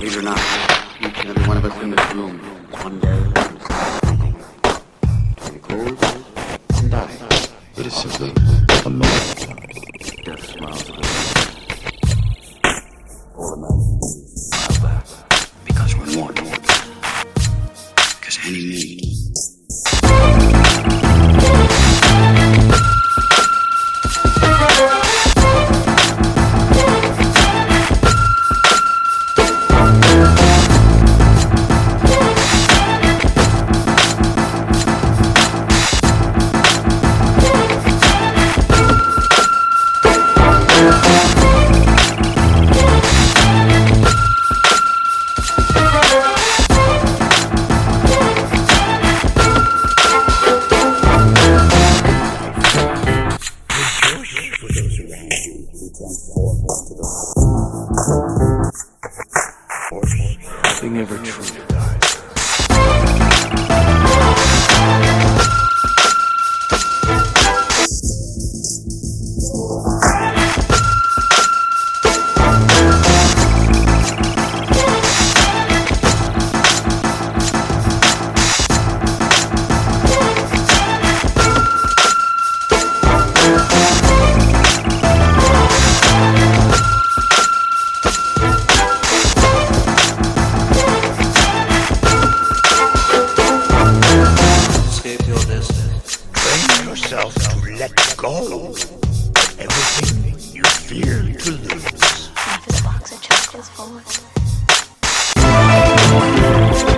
Believe it or not, each and every one of us in this room, one day, will cold and die. It is simply a moment. Death smiles at us. All the men smile back. Because we're one. Because any need. Nothing ever truly dies. Train yourself to let go of everything you fear to lose. Life is a box of chocolates forward.